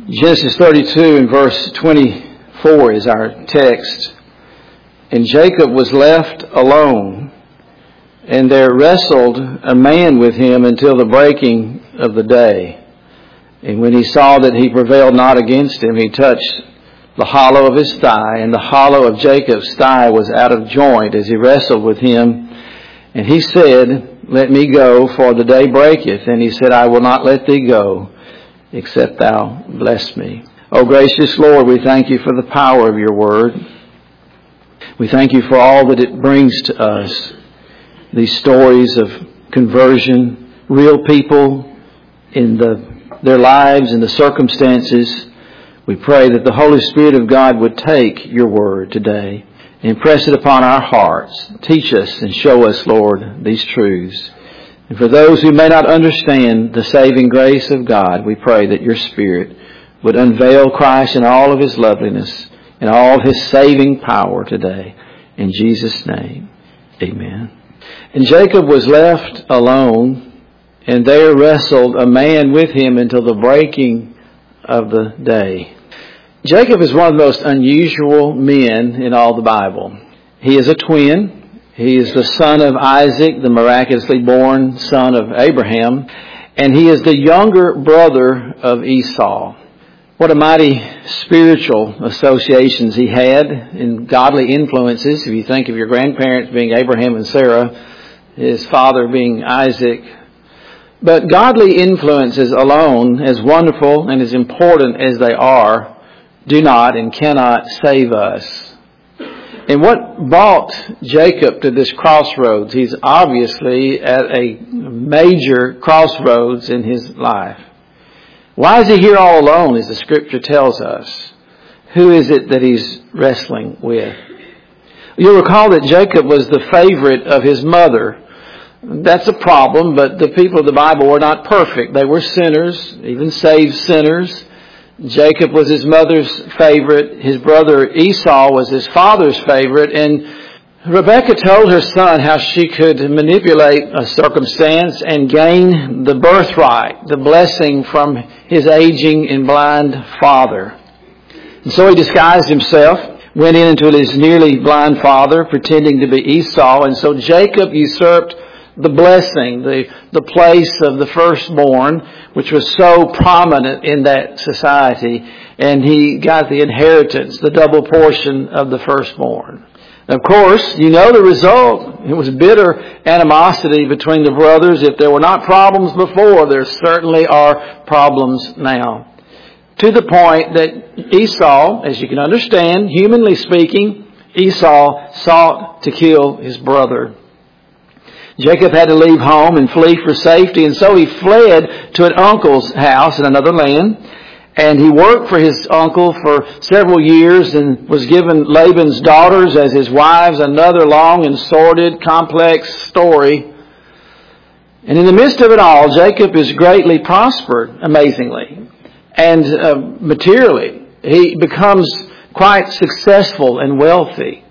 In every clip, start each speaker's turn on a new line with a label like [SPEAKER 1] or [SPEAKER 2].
[SPEAKER 1] Genesis 32 and verse 24 is our text. And Jacob was left alone, and there wrestled a man with him until the breaking of the day. And when he saw that he prevailed not against him, he touched the hollow of his thigh, and the hollow of Jacob's thigh was out of joint as he wrestled with him. And he said, Let me go, for the day breaketh. And he said, I will not let thee go, except thou bless me. O gracious Lord, we thank you for the power of your word. We thank you for all that it brings to us. These stories of conversion, real people in their lives and the circumstances. We pray that the Holy Spirit of God would take your word today and impress it upon our hearts. Teach us and show us, Lord, these truths. And for those who may not understand the saving grace of God, we pray that your Spirit would unveil Christ in all of his loveliness and all his saving power today. In Jesus' name, amen. And Jacob was left alone, and there wrestled a man with him until the breaking of the day. Jacob is one of the most unusual men in all the Bible. He is a twin. He is the son of Isaac, the miraculously born son of Abraham, and he is the younger brother of Esau. What a mighty spiritual associations he had in godly influences. If you think of your grandparents being Abraham and Sarah, his father being Isaac. But godly influences alone, as wonderful and as important as they are, do not and cannot save us. And what brought Jacob to this crossroads? He's obviously at a major crossroads in his life. Why is he here all alone, as the Scripture tells us? Who is it that he's wrestling with? You'll recall that Jacob was the favorite of his mother. That's a problem, but the people of the Bible were not perfect. They were sinners, even saved sinners. Jacob was his mother's favorite. His brother Esau was his father's favorite. And Rebekah told her son how she could manipulate a circumstance and gain the birthright, the blessing from his aging and blind father. And so he disguised himself, went into his nearly blind father, pretending to be Esau. And so Jacob usurped the blessing, the place of the firstborn, which was so prominent in that society. And he got the inheritance, the double portion of the firstborn. Of course, you know the result. It was bitter animosity between the brothers. If there were not problems before, there certainly are problems now. To the point that Esau, as you can understand, humanly speaking, Esau sought to kill his brother. Jacob had to leave home and flee for safety, and so he fled to an uncle's house in another land. And he worked for his uncle for several years and was given Laban's daughters as his wives, another long and sordid, complex story. And in the midst of it all, Jacob is greatly prospered, amazingly, and materially. He becomes quite successful and wealthy.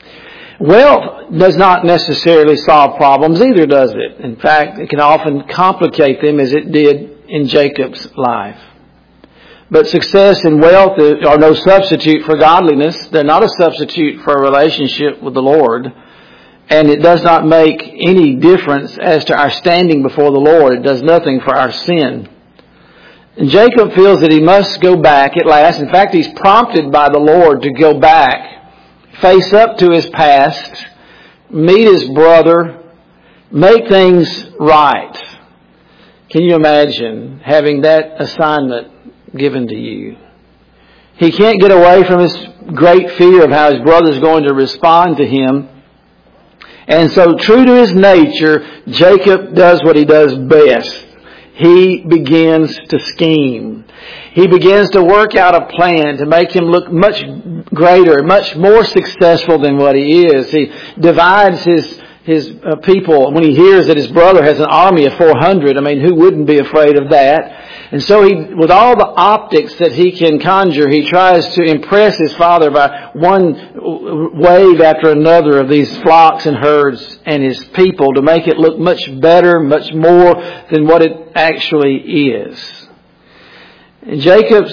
[SPEAKER 1] Wealth does not necessarily solve problems either, does it? In fact, it can often complicate them, as it did in Jacob's life. But success and wealth are no substitute for godliness. They're not a substitute for a relationship with the Lord. And it does not make any difference as to our standing before the Lord. It does nothing for our sin. And Jacob feels that he must go back at last. In fact, he's prompted by the Lord to go back, face up to his past, meet his brother, make things right. Can you imagine having that assignment given to you? He can't get away from his great fear of how his brother's going to respond to him. And so, true to his nature, Jacob does what he does best. He begins to scheme. He begins to work out a plan to make him look much greater, much more successful than what he is. He divides his people when he hears that his brother has an army of 400. I mean, who wouldn't be afraid of that? And so he, with all the optics that he can conjure, he tries to impress his father by one wave after another of these flocks and herds and his people to make it look much better, much more than what it actually is. And Jacob's,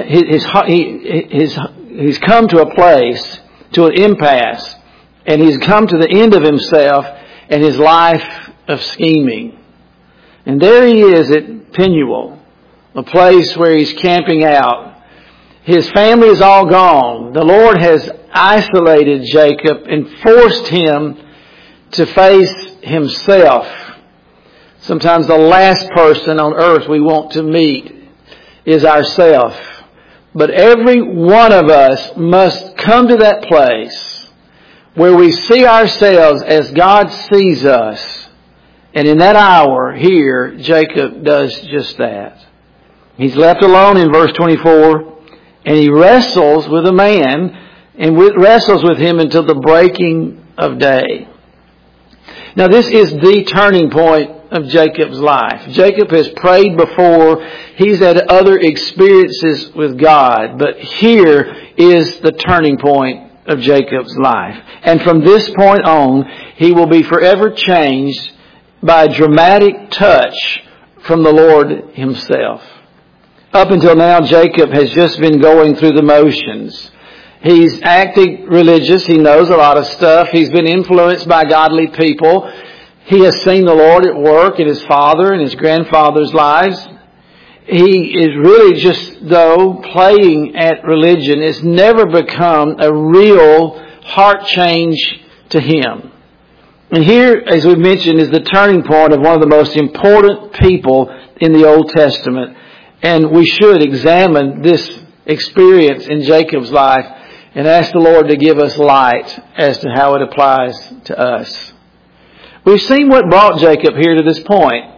[SPEAKER 1] he's come to a place, to an impasse, and he's come to the end of himself and his life of scheming. And there he is at Penuel, a place where he's camping out. His family is all gone. The Lord has isolated Jacob and forced him to face himself. Sometimes the last person on earth we want to meet is ourself. But every one of us must come to that place where we see ourselves as God sees us. And in that hour here, Jacob does just that. He's left alone in verse 24, and he wrestles with a man and wrestles with him until the breaking of day. Now this is the turning point of Jacob's life. Jacob has prayed before. He's had other experiences with God. But here is the turning point of Jacob's life. And from this point on, he will be forever changed by a dramatic touch from the Lord himself. Up until now, Jacob has just been going through the motions. He's acting religious. He knows a lot of stuff. He's been influenced by godly people. He has seen the Lord at work in his father and his grandfather's lives. He is really just, though, playing at religion. It's never become a real heart change to him. And here, as we mentioned, is the turning point of one of the most important people in the Old Testament. And we should examine this experience in Jacob's life and ask the Lord to give us light as to how it applies to us. We've seen what brought Jacob here to this point.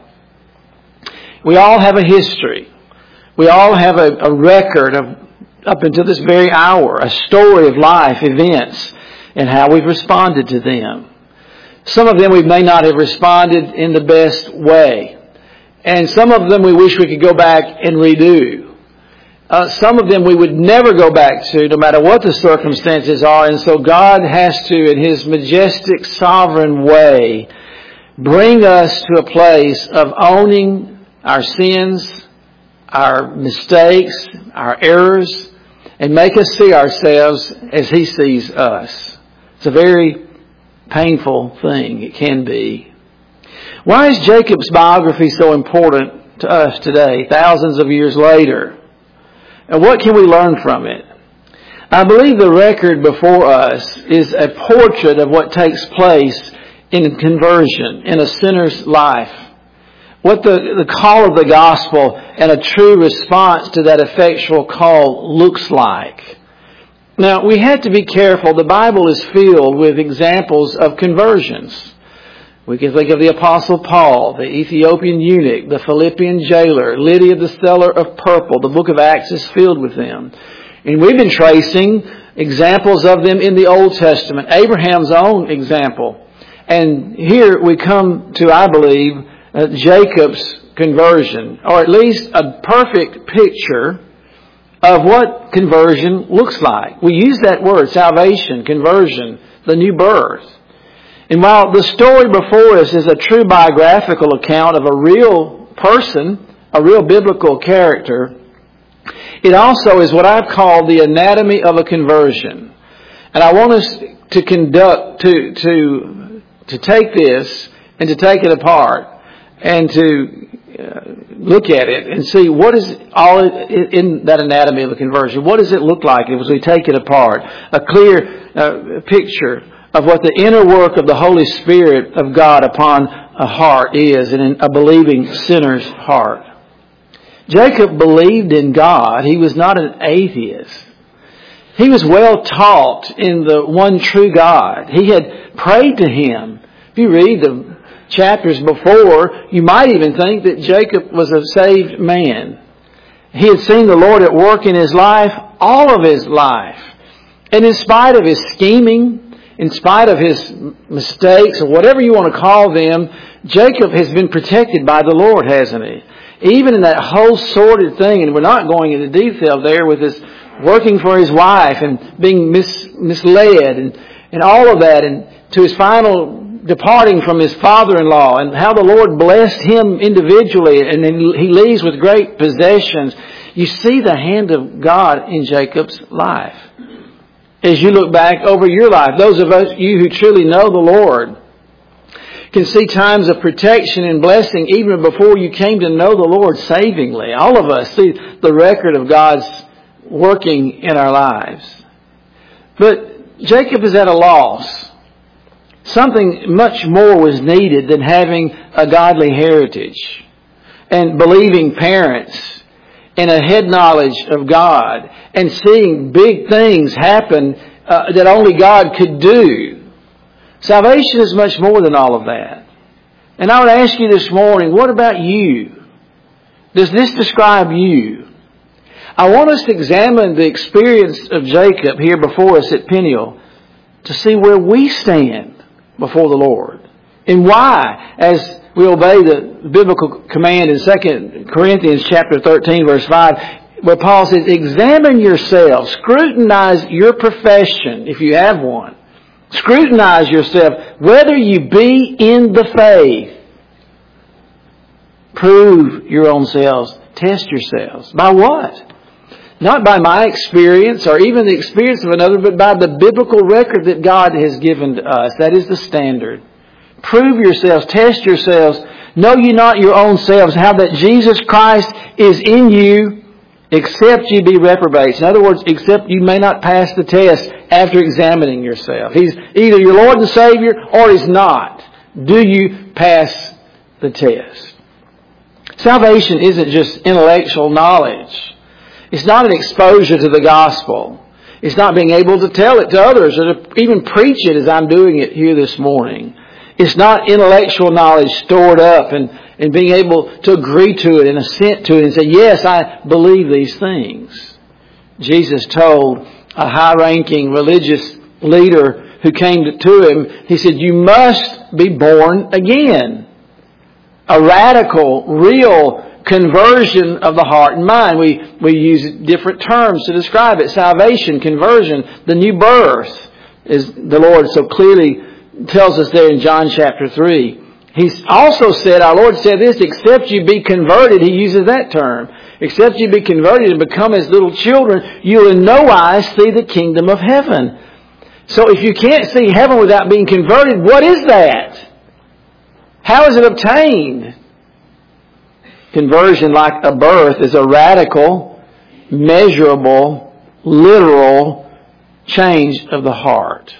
[SPEAKER 1] We all have a history. We all have a record of up until this very hour, a story of life, events, and how we've responded to them. Some of them we may not have responded in the best way. And some of them we wish we could go back and redo. Some of them we would never go back to, no matter what the circumstances are. And so God has to, in His majestic, sovereign way, bring us to a place of owning our sins, our mistakes, our errors, and make us see ourselves as He sees us. It's a very painful thing. It can be. Why is Jacob's biography so important to us today, thousands of years later? And what can we learn from it? I believe the record before us is a portrait of what takes place in conversion, in a sinner's life. What the call of the gospel and a true response to that effectual call looks like. Now, we have to be careful. The Bible is filled with examples of conversions. We can think of the Apostle Paul, the Ethiopian eunuch, the Philippian jailer, Lydia the seller of purple. The book of Acts is filled with them. And we've been tracing examples of them in the Old Testament. Abraham's own example. And here we come to, I believe, Jacob's conversion, or at least a perfect picture of what conversion looks like. We use that word, salvation, conversion, the new birth. And while the story before us is a true biographical account of a real person, a real biblical character, it also is what I've called the anatomy of a conversion. And I want us to to take this and to take it apart and to look at it and see what is all in that anatomy of a conversion. What does it look like as we take it apart? A clear picture of what the inner work of the Holy Spirit of God upon a heart is, and in a believing sinner's heart. Jacob believed in God. He was not an atheist. He was well taught in the one true God. He had prayed to Him. If you read the chapters before, you might even think that Jacob was a saved man. He had seen the Lord at work in his life, all of his life. And in spite of his scheming, in spite of his mistakes, or whatever you want to call them, Jacob has been protected by the Lord, hasn't he? Even in that whole sordid thing, and we're not going into detail there with his working for his wife and being misled and all of that, and to his final departing from his father-in-law, and how the Lord blessed him individually, and then he leaves with great possessions. You see the hand of God in Jacob's life. As you look back over your life, those of you who truly know the Lord can see times of protection and blessing even before you came to know the Lord savingly. All of us see the record of God's working in our lives. But Jacob is at a loss. Something much more was needed than having a godly heritage and believing parents and a head knowledge of God and seeing big things happen that only God could do. Salvation is much more than all of that. And I would ask you this morning, what about you? Does this describe you? I want us to examine the experience of Jacob here before us at Peniel to see where we stand before the Lord and why, as we obey the biblical command in 2 Corinthians chapter 13, verse 5, where Paul says, examine yourselves, scrutinize your profession, if you have one. Scrutinize yourself, whether you be in the faith. Prove your own selves. Test yourselves. By what? Not by my experience or even the experience of another, but by the biblical record that God has given to us. That is the standard. Prove yourselves. Test yourselves. Know ye not your own selves how that Jesus Christ is in you, except ye be reprobates. In other words, except you may not pass the test after examining yourself. He's either your Lord and Savior or He's not. Do you pass the test? Salvation isn't just intellectual knowledge. It's not an exposure to the gospel. It's not being able to tell it to others or to even preach it as I'm doing it here this morning. It's not intellectual knowledge stored up and being able to agree to it and assent to it and say, yes, I believe these things. Jesus told a high-ranking religious leader who came to him, he said, you must be born again. A radical, real conversion of the heart and mind. We use different terms to describe it. Salvation, conversion, the new birth, as the Lord so clearly tells us there in John chapter 3. He's also said, our Lord said this, except you be converted, He uses that term. Except you be converted and become as little children, you'll in no wise see the kingdom of heaven. So if you can't see heaven without being converted, what is that? How is it obtained? Conversion, like a birth, is a radical, measurable, literal change of the heart.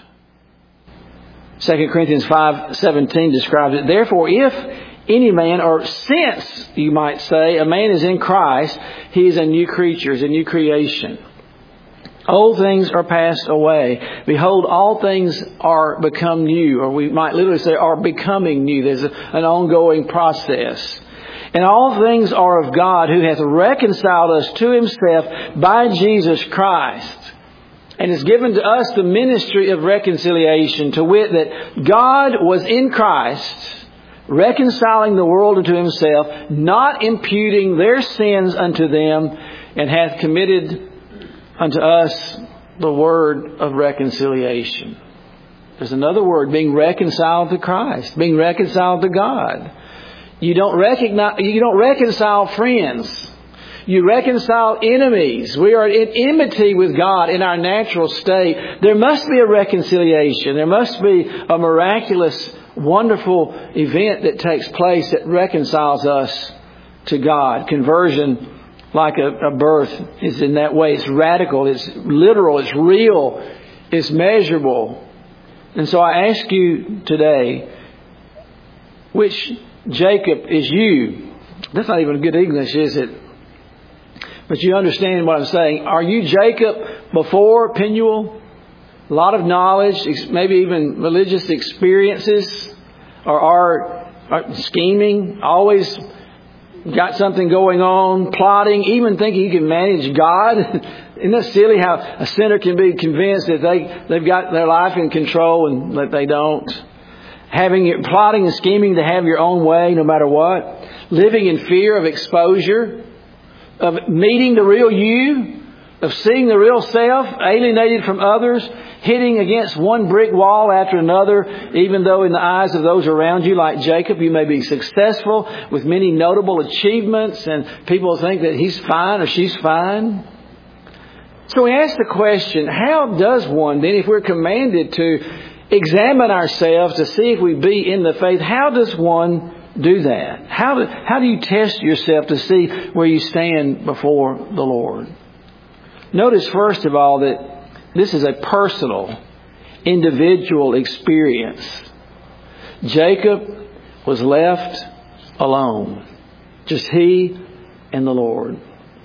[SPEAKER 1] 2 Corinthians 5:17 describes it. Therefore, if any man, or since, you might say, a man is in Christ, he is a new creature, is a new creation. Old things are passed away. Behold, all things are become new. Or we might literally say are becoming new. There's an ongoing process. And all things are of God, who hath reconciled us to Himself by Jesus Christ, and has given to us the ministry of reconciliation, to wit, that God was in Christ, reconciling the world unto Himself, not imputing their sins unto them, and hath committed unto us the word of reconciliation. There's another word, being reconciled to Christ, being reconciled to God. You don't reconcile friends. You reconcile enemies. We are in enmity with God in our natural state. There must be a reconciliation. There must be a miraculous, wonderful event that takes place that reconciles us to God. Conversion, like a birth, is in that way. It's radical. It's literal. It's real. It's measurable. And so I ask you today, which Jacob is you? That's not even good English, is it? But you understand what I'm saying. Are you Jacob before Peniel? A lot of knowledge, maybe even religious experiences, or are scheming, always got something going on, plotting, even thinking you can manage God. Isn't that silly how a sinner can be convinced that they've got their life in control and that they don't? Plotting and scheming to have your own way no matter what. Living in fear of exposure, of meeting the real you, of seeing the real self, alienated from others, hitting against one brick wall after another, even though in the eyes of those around you, like Jacob, you may be successful with many notable achievements and people think that he's fine or she's fine. So we ask the question, how does one then, if we're commanded to examine ourselves to see if we be in the faith, how does one do that? How do you test yourself to see where you stand before the Lord? Notice, first of all, that this is a personal, individual experience. Jacob was left alone. Just he and the Lord.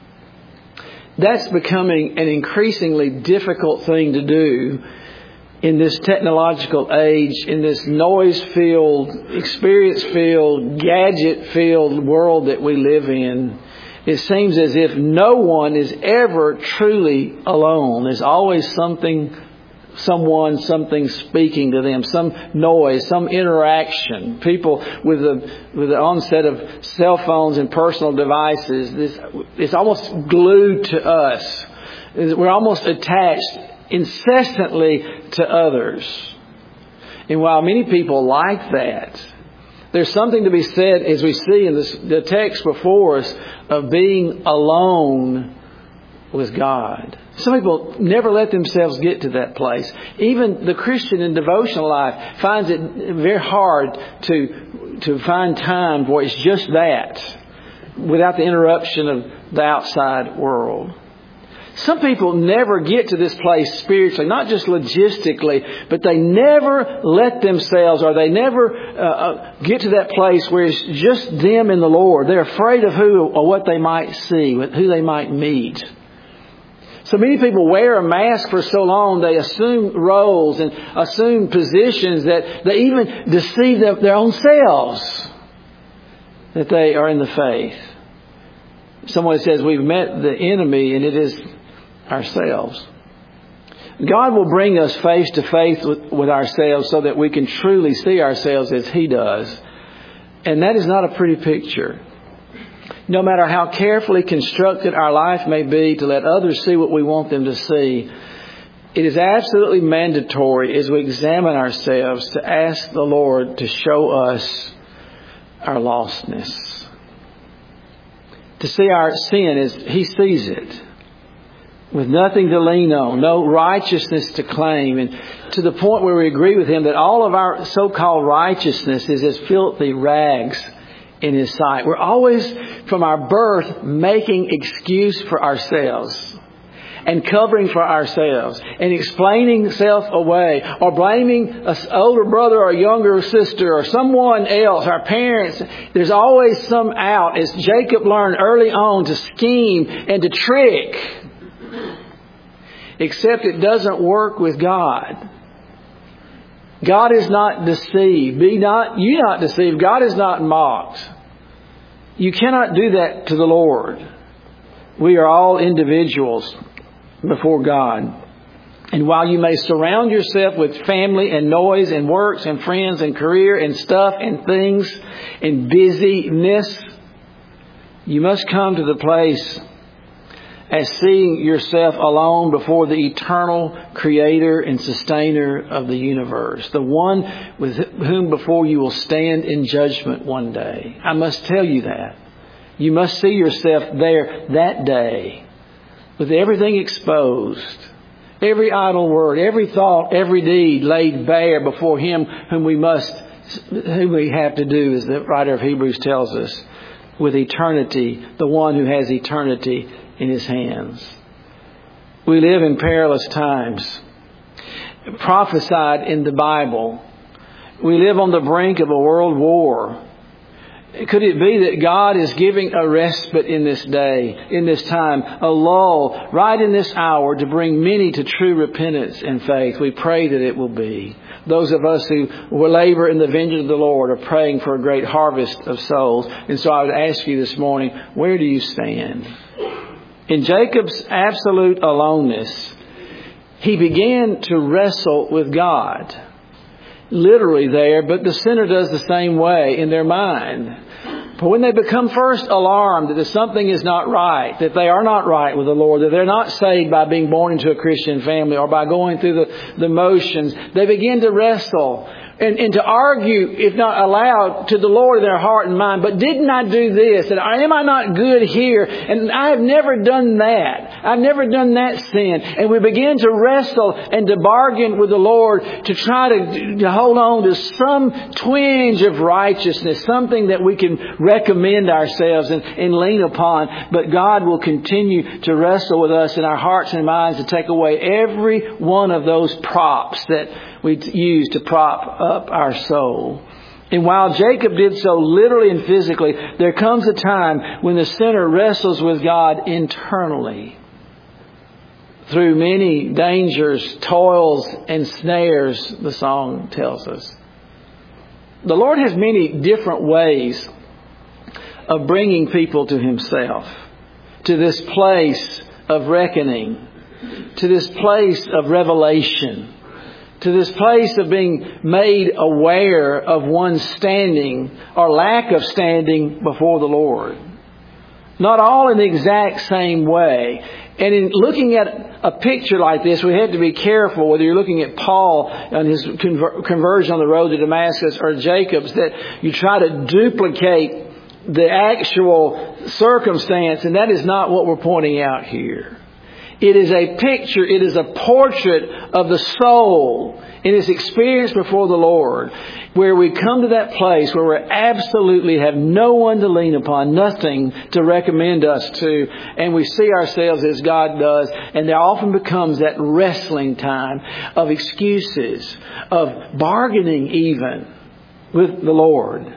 [SPEAKER 1] That's becoming an increasingly difficult thing to do in this technological age, in this noise-filled, experience-filled, gadget-filled world that we live in. It seems as if no one is ever truly alone. There's always something speaking to them, some noise, some interaction. People with the onset of cell phones and personal devices, it's almost glued to us. We're almost attached incessantly to others. And while many people like that, there's something to be said, as we see in the text before us, of being alone with God. Some people never let themselves get to that place. Even the Christian in devotional life finds it very hard to find time where it's just that, without the interruption of the outside world. Some people never get to this place spiritually, not just logistically, but they never let themselves, or they never get to that place where it's just them and the Lord. They're afraid of who or what they might see, who they might meet. So many people wear a mask for so long, they assume roles and assume positions that they even deceive their own selves that they are in the faith. Someone says we've met the enemy, and it is ourselves. God will bring us face to face with ourselves so that we can truly see ourselves as He does. And that is not a pretty picture. No matter how carefully constructed our life may be to let others see what we want them to see, it is absolutely mandatory as we examine ourselves to ask the Lord to show us our lostness. To see our sin as He sees it, with nothing to lean on, no righteousness to claim, and to the point where we agree with Him that all of our so-called righteousness is as filthy rags in His sight. We're always, from our birth, making excuse for ourselves and covering for ourselves and explaining self away, or blaming an older brother or a younger sister or someone else, our parents. There's always some out, as Jacob learned early on, to scheme and to trick. Except it doesn't work with God. God is not deceived. Be not you not deceived. God is not mocked. You cannot do that to the Lord. We are all individuals before God. And while you may surround yourself with family and noise and works and friends and career and stuff and things and busyness, you must come to the place as seeing yourself alone before the eternal Creator and Sustainer of the universe, the one with whom before you will stand in judgment one day. I must tell you that. You must see yourself there that day, with everything exposed, every idle word, every thought, every deed laid bare before Him whom we have to do, as the writer of Hebrews tells us, with eternity, the one who has eternity in His hands. We live in perilous times, prophesied in the Bible. We live on the brink of a world war. Could it be that God is giving a respite in this day, in this time, a lull right in this hour to bring many to true repentance and faith? We pray that it will be. Those of us who will labor in the vineyard of the Lord are praying for a great harvest of souls. And so I would ask you this morning, where do you stand? In Jacob's absolute aloneness, he began to wrestle with God. Literally there, but the sinner does the same way in their mind. For when they become first alarmed that something is not right, that they are not right with the Lord, that they're not saved by being born into a Christian family or by going through the motions, they begin to wrestle and to argue, if not aloud, to the Lord in their heart and mind. But didn't I do this? And am I not good here? And I have never done that. I've never done that sin. And we begin to wrestle and to bargain with the Lord to try to hold on to some twinge of righteousness, something that we can recommend ourselves and lean upon. But God will continue to wrestle with us in our hearts and minds to take away every one of those props that we use to prop up our soul. And while Jacob did so literally and physically, there comes a time when the sinner wrestles with God internally through many dangers, toils, and snares, the song tells us. The Lord has many different ways of bringing people to Himself, to this place of reckoning, to this place of revelation, to this place of being made aware of one's standing or lack of standing before the Lord. Not all in the exact same way. And in looking at a picture like this, we have to be careful, whether you're looking at Paul and his conversion on the road to Damascus or Jacob's, that you try to duplicate the actual circumstance, and that is not what we're pointing out here. It is a picture, it is a portrait of the soul in its experience before the Lord, where we come to that place where we absolutely have no one to lean upon, nothing to recommend us to, and we see ourselves as God does, and there often becomes that wrestling time of excuses, of bargaining even with the Lord.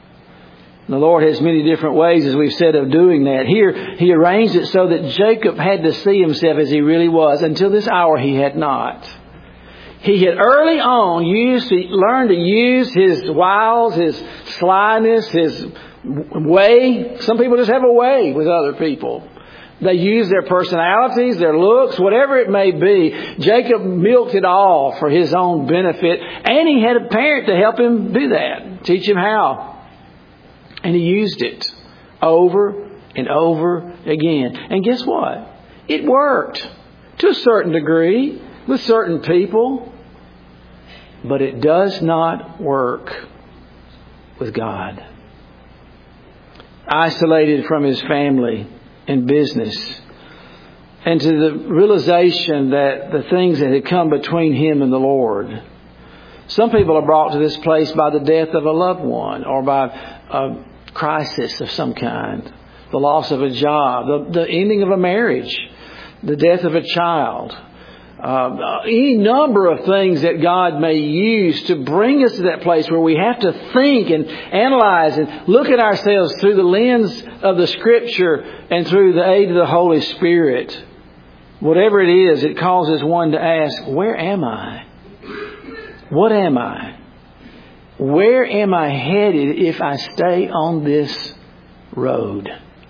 [SPEAKER 1] The Lord has many different ways, as we've said, of doing that. Here, He arranged it so that Jacob had to see himself as he really was. Until this hour, he had not. He had early on learned to use his wiles, his slyness, his way. Some people just have a way with other people. They use their personalities, their looks, whatever it may be. Jacob milked it all for his own benefit. And he had a parent to help him do that, teach him how. And he used it over and over again. And guess what? It worked to a certain degree with certain people. But it does not work with God. Isolated from his family and business. And to the realization that the things that had come between him and the Lord. Some people are brought to this place by the death of a loved one or by a crisis of some kind, the loss of a job, the ending of a marriage, the death of a child, any number of things that God may use to bring us to that place where we have to think and analyze and look at ourselves through the lens of the Scripture and through the aid of the Holy Spirit. Whatever it is, it causes one to ask, where am I? What am I? Where am I headed if I stay on this road?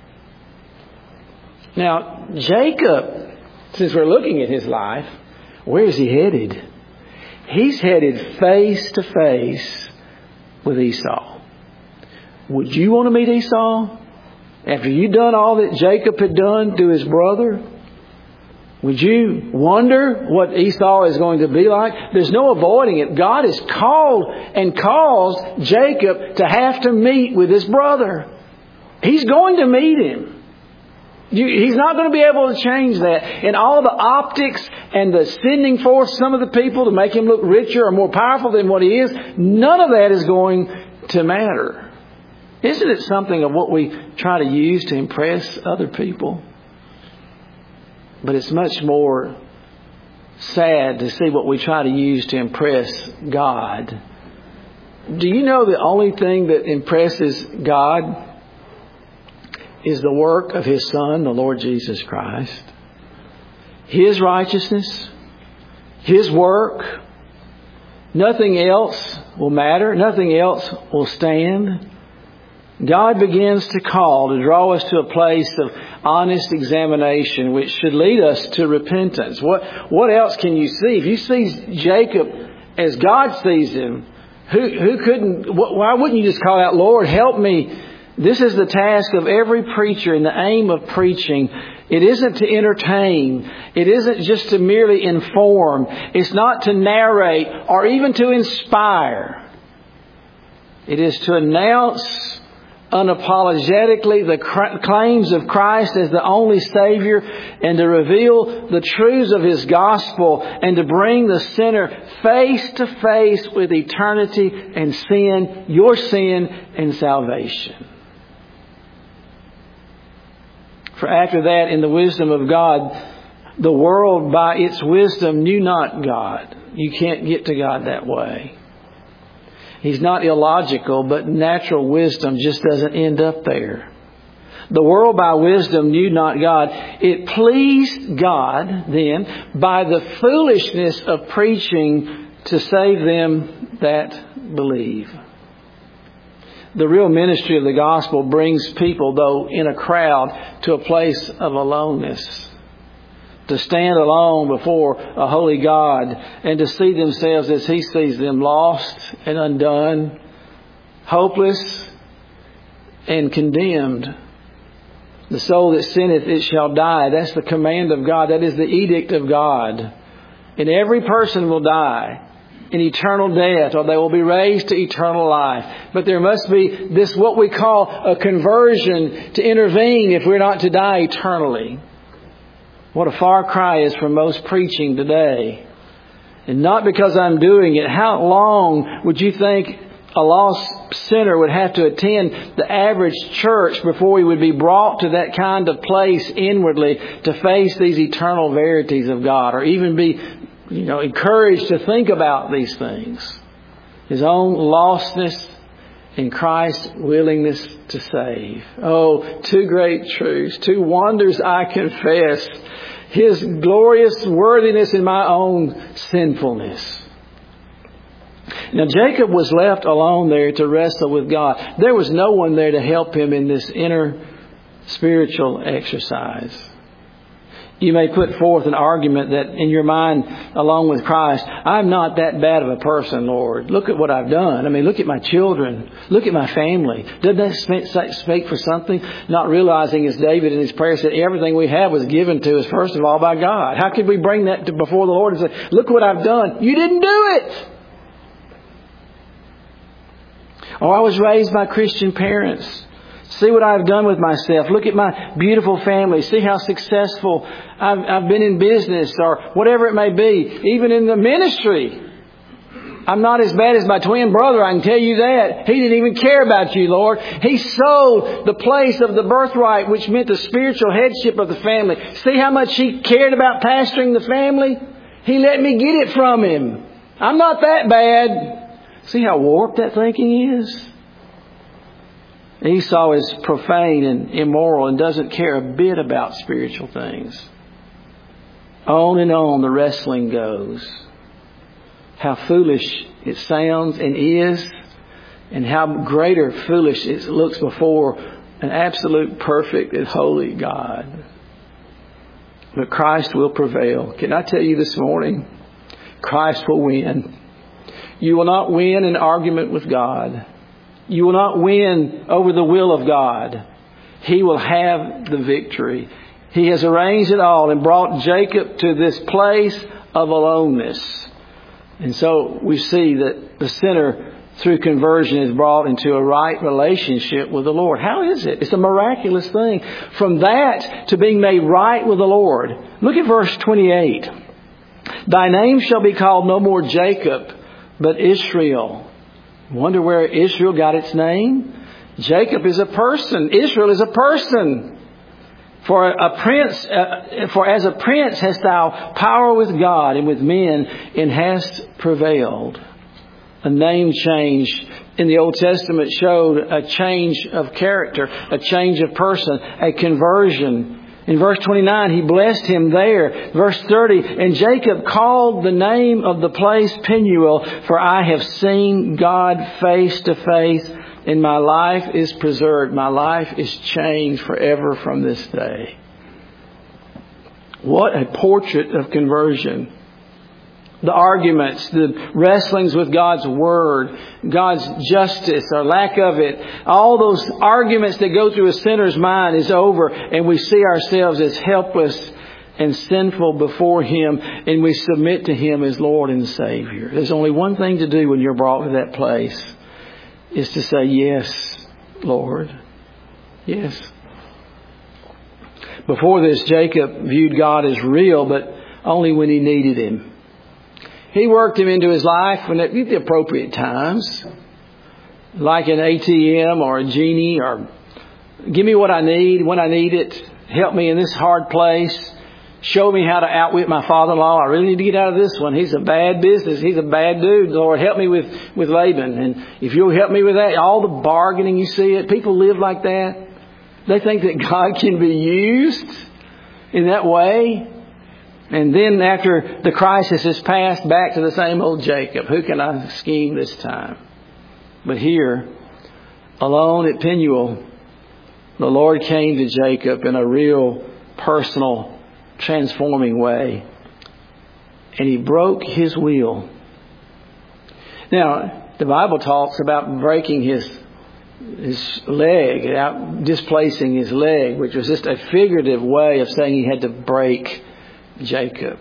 [SPEAKER 1] Now, Jacob, since we're looking at his life, where is he headed? He's headed face to face with Esau. Would you want to meet Esau? After you've done all that Jacob had done to his brother? Would you wonder what Esau is going to be like? There's no avoiding it. God has called and caused Jacob to have to meet with his brother. He's going to meet him. He's not going to be able to change that. And all the optics and the sending forth some of the people to make him look richer or more powerful than what he is, none of that is going to matter. Isn't it something of what we try to use to impress other people? But it's much more sad to see what we try to use to impress God. Do you know the only thing that impresses God is the work of His Son, the Lord Jesus Christ? His righteousness, His work. Nothing else will matter. Nothing else will stand. God begins to call, to draw us to a place of honest examination, which should lead us to repentance. What else can you see? If you see Jacob as God sees him, who couldn't? Why wouldn't you just call out, Lord, help me This is the task of every preacher, and the aim of preaching. It isn't to entertain. It isn't just to merely inform. It's not to narrate or even to inspire. It is to announce unapologetically the claims of Christ as the only Savior, and to reveal the truths of His gospel, and to bring the sinner face to face with eternity and sin, your sin and salvation. For after that, in the wisdom of God, the world by its wisdom knew not God. You can't get to God that way. He's not illogical, but natural wisdom just doesn't end up there. The world by wisdom knew not God. It pleased God then by the foolishness of preaching to save them that believe. The real ministry of the gospel brings people, though in a crowd, to a place of aloneness. To stand alone before a holy God and to see themselves as He sees them, lost and undone, hopeless and condemned. The soul that sinneth, it shall die. That's the command of God. That is the edict of God. And every person will die in eternal death, or they will be raised to eternal life. But there must be this, what we call a conversion, to intervene if we're not to die eternally. What a far cry is from most preaching today. And not because I'm doing it. How long would you think a lost sinner would have to attend the average church before he would be brought to that kind of place inwardly to face these eternal verities of God, or even be, encouraged to think about these things? His own lostness and Christ's willingness to save. Oh, two great truths, two wonders I confess. His glorious worthiness in my own sinfulness. Now, Jacob was left alone there to wrestle with God. There was no one there to help him in this inner spiritual exercise. You may put forth an argument that in your mind, along with Christ, I'm not that bad of a person, Lord. Look at what I've done. I mean, look at my children. Look at my family. Doesn't that speak for something? Not realizing, as David in his prayer said, everything we have was given to us, first of all, by God. How could we bring that before the Lord and say, look what I've done? You didn't do it. Or I was raised by Christian parents. See what I've done with myself. Look at my beautiful family. See how successful I've been in business, or whatever it may be. Even in the ministry. I'm not as bad as my twin brother, I can tell you that. He didn't even care about you, Lord. He sold the place of the birthright, which meant the spiritual headship of the family. See how much he cared about pastoring the family? He let me get it from him. I'm not that bad. See how warped that thinking is? Esau is profane and immoral and doesn't care a bit about spiritual things. On and on the wrestling goes. How foolish it sounds and is, and how greater foolish it looks before an absolute, perfect and holy God. But Christ will prevail. Can I tell you this morning? Christ will win. You will not win an argument with God. You will not win over the will of God. He will have the victory. He has arranged it all and brought Jacob to this place of aloneness. And so we see that the sinner, through conversion, is brought into a right relationship with the Lord. How is it? It's a miraculous thing. From that to being made right with the Lord. Look at verse 28. Thy name shall be called no more Jacob, but Israel. Wonder where Israel got its name? Jacob is a person. Israel is a person. For as a prince hast thou power with God and with men, and hast prevailed. A name change in the Old Testament showed a change of character, a change of person, a conversion. In verse 29, he blessed him there. Verse 30, and Jacob called the name of the place Peniel, for I have seen God face to face, and my life is preserved. My life is changed forever from this day. What a portrait of conversion. The arguments, the wrestlings with God's Word, God's justice or lack of it, all those arguments that go through a sinner's mind is over, and we see ourselves as helpless and sinful before Him, and we submit to Him as Lord and Savior. There's only one thing to do when you're brought to that place, is to say, yes, Lord. Yes. Before this, Jacob viewed God as real, but only when he needed Him. He worked Him into his life at the appropriate times, like an ATM or a genie, or give me what I need when I need it. Help me in this hard place. Show me how to outwit my father-in-law. I really need to get out of this one. He's a bad business. He's a bad dude. Lord, help me with Laban. And if you'll help me with that, all the bargaining, you see it. People live like that. They think that God can be used in that way. And then after the crisis is passed, back to the same old Jacob. Who can I scheme this time? But here, alone at Peniel, the Lord came to Jacob in a real personal, transforming way. And He broke his will. Now, the Bible talks about breaking his leg, displacing his leg, which was just a figurative way of saying he had to break Jacob.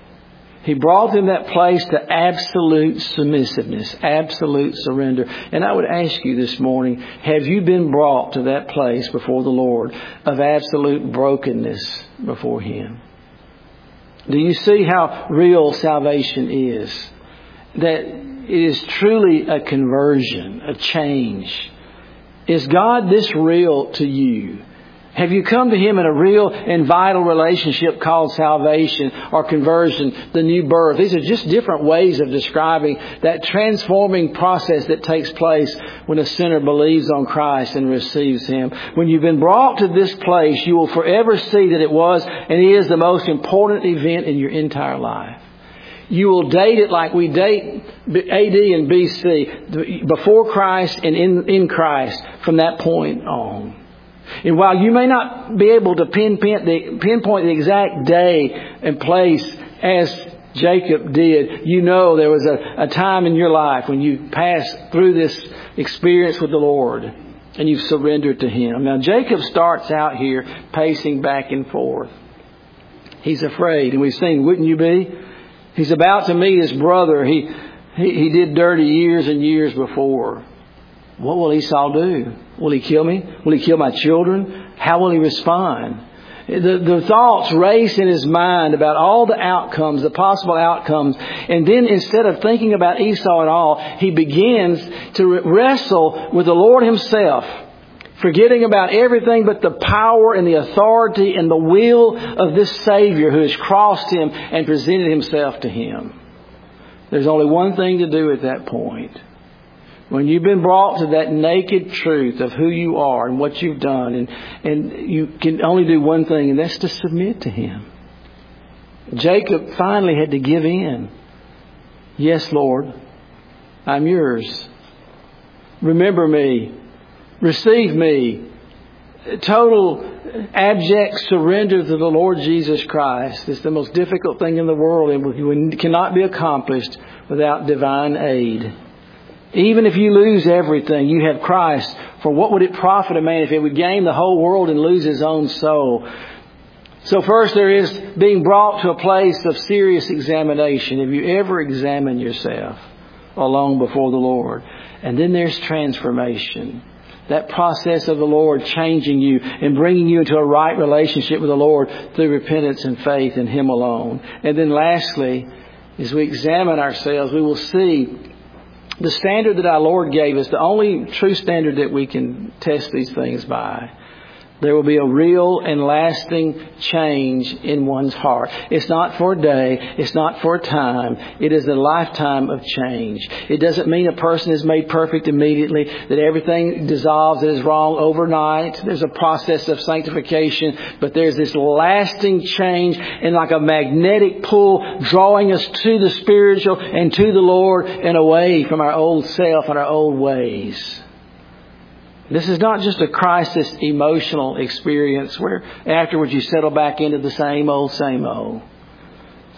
[SPEAKER 1] He brought him that place to absolute submissiveness, absolute surrender. And I would ask you this morning, have you been brought to that place before the Lord of absolute brokenness before Him? Do you see how real salvation is? That it is truly a conversion, a change. Is God this real to you? Have you come to Him in a real and vital relationship called salvation or conversion, the new birth? These are just different ways of describing that transforming process that takes place when a sinner believes on Christ and receives Him. When you've been brought to this place, you will forever see that it was and is the most important event in your entire life. You will date it like we date AD and BC, before Christ and in Christ from that point on. And while you may not be able to pinpoint the exact day and place as Jacob did, you know there was a time in your life when you passed through this experience with the Lord and you've surrendered to Him. Now Jacob starts out here pacing back and forth. He's afraid, and we've seen, wouldn't you be? He's about to meet his brother. He did dirty years and years before. What will Esau do? Will he kill me? Will he kill my children? How will he respond? The thoughts race in his mind about all the outcomes, the possible outcomes. And then instead of thinking about Esau at all, he begins to wrestle with the Lord Himself, forgetting about everything but the power and the authority and the will of this Savior who has crossed him and presented Himself to him. There's only one thing to do at that point. When you've been brought to that naked truth of who you are and what you've done, and you can only do one thing, and that's to submit to Him. Jacob finally had to give in. Yes, Lord, I'm yours. Remember me. Receive me. Total abject surrender to the Lord Jesus Christ is the most difficult thing in the world, and cannot be accomplished without divine aid. Even if you lose everything, you have Christ. For what would it profit a man if he would gain the whole world and lose his own soul? So first there is being brought to a place of serious examination. Have you ever examined yourself alone before the Lord? And then there's transformation. That process of the Lord changing you and bringing you into a right relationship with the Lord through repentance and faith in Him alone. And then lastly, as we examine ourselves, we will see the standard that our Lord gave us, the only true standard that we can test these things by. There will be a real and lasting change in one's heart. It's not for a day. It's not for a time. It is a lifetime of change. It doesn't mean a person is made perfect immediately, that everything dissolves that is wrong overnight. There's a process of sanctification, but there's this lasting change and like a magnetic pull drawing us to the spiritual and to the Lord and away from our old self and our old ways. This is not just a crisis emotional experience where afterwards you settle back into the same old, same old.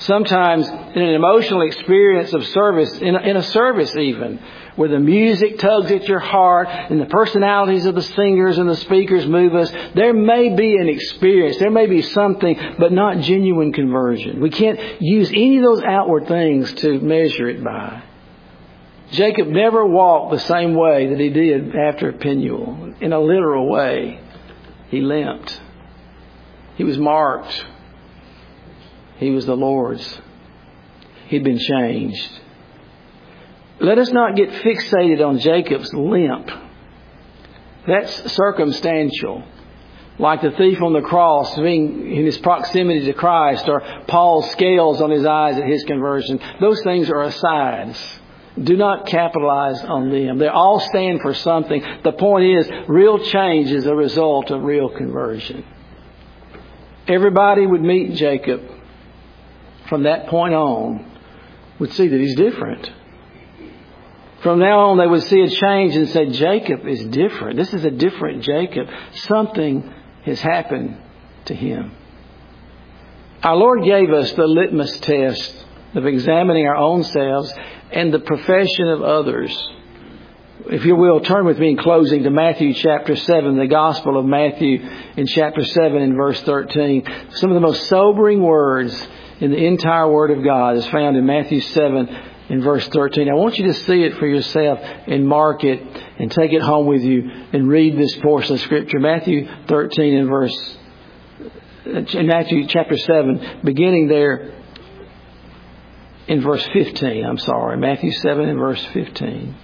[SPEAKER 1] Sometimes in an emotional experience of service, in a service even, where the music tugs at your heart and the personalities of the singers and the speakers move us, there may be an experience, there may be something, but not genuine conversion. We can't use any of those outward things to measure it by. Jacob never walked the same way that he did after Peniel. In a literal way, he limped. He was marked. He was the Lord's. He'd been changed. Let us not get fixated on Jacob's limp. That's circumstantial. Like the thief on the cross being in his proximity to Christ, or Paul's scales on his eyes at his conversion. Those things are asides. Do not capitalize on them. They all stand for something. The point is, real change is a result of real conversion. Everybody would meet Jacob from that point on, would see that he's different. From now on, they would see a change and say, Jacob is different. This is a different Jacob. Something has happened to him. Our Lord gave us the litmus test of examining our own selves and the profession of others. If you will, turn with me in closing to Matthew chapter 7, the Gospel of Matthew in chapter 7 and verse 13. Some of the most sobering words in the entire Word of God is found in Matthew 7 in verse 13. I want you to see it for yourself and mark it and take it home with you and read this portion of Scripture. Matthew 13 in Matthew chapter 7, beginning there in verse 15. Matthew 7 and verse 15.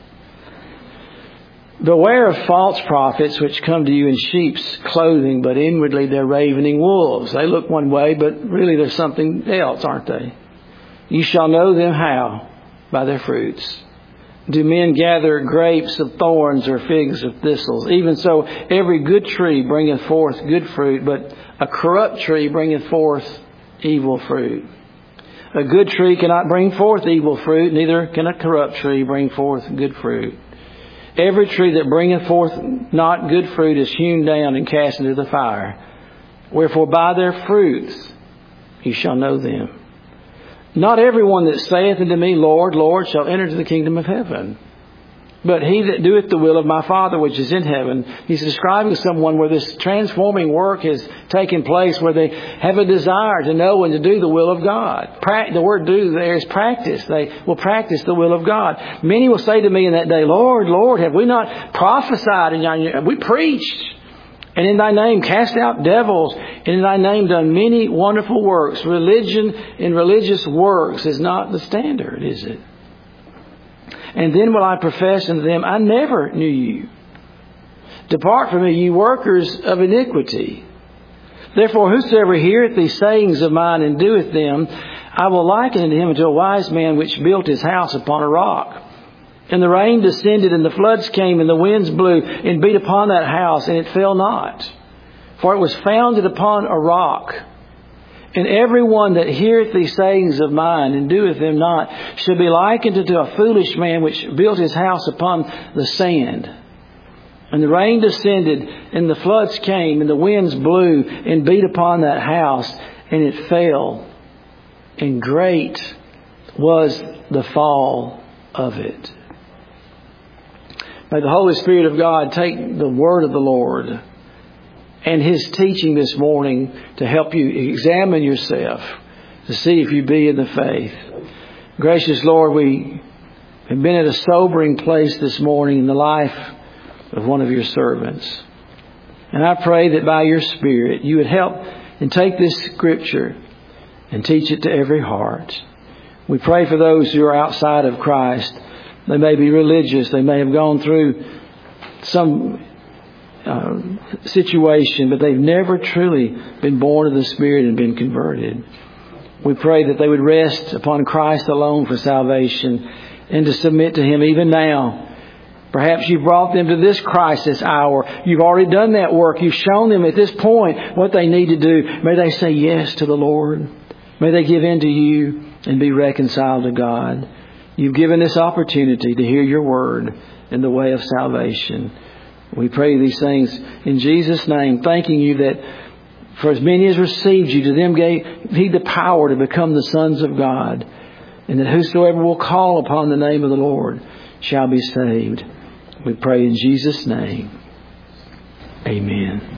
[SPEAKER 1] Beware of false prophets which come to you in sheep's clothing, but inwardly they're ravening wolves. They look one way, but really they're something else, aren't they? You shall know them how? By their fruits. Do men gather grapes of thorns or figs of thistles? Even so, every good tree bringeth forth good fruit, but a corrupt tree bringeth forth evil fruit. A good tree cannot bring forth evil fruit, neither can a corrupt tree bring forth good fruit. Every tree that bringeth forth not good fruit is hewn down and cast into the fire. Wherefore by their fruits you shall know them. Not everyone that saith unto me, Lord, Lord, shall enter into the kingdom of heaven, but he that doeth the will of my Father which is in heaven. He's describing someone where this transforming work has taken place, where they have a desire to know and to do the will of God. The word do there is practice. They will practice the will of God. Many will say to me in that day, Lord, Lord, have we not prophesied in thy name? We preached, and in thy name cast out devils, and in thy name done many wonderful works. Religion and religious works is not the standard, is it? And then will I profess unto them, I never knew you. Depart from me, ye workers of iniquity. Therefore, whosoever heareth these sayings of mine and doeth them, I will liken unto him unto a wise man which built his house upon a rock. And the rain descended, and the floods came, and the winds blew, and beat upon that house, and it fell not. For it was founded upon a rock. And every one that heareth these sayings of mine and doeth them not shall be likened unto a foolish man which built his house upon the sand. And the rain descended, and the floods came, and the winds blew and beat upon that house, and it fell. And great was the fall of it. May the Holy Spirit of God take the word of the Lord and His teaching this morning to help you examine yourself, to see if you be in the faith. Gracious Lord, we have been at a sobering place this morning in the life of one of your servants. And I pray that by your Spirit you would help and take this Scripture and teach it to every heart. We pray for those who are outside of Christ. They may be religious. They may have gone through some situation, but they've never truly been born of the Spirit and been converted. We pray that they would rest upon Christ alone for salvation and to submit to Him even now. Perhaps you've brought them to this crisis hour. You've already done that work. You've shown them at this point what they need to do. May they say yes to the Lord. May they give in to you and be reconciled to God. You've given this opportunity to hear your word in the way of salvation. We pray these things in Jesus' name, thanking you that For as many as received you, to them gave He the power to become the sons of God, and that whosoever will call upon the name of the Lord shall be saved. We pray in Jesus' name. Amen.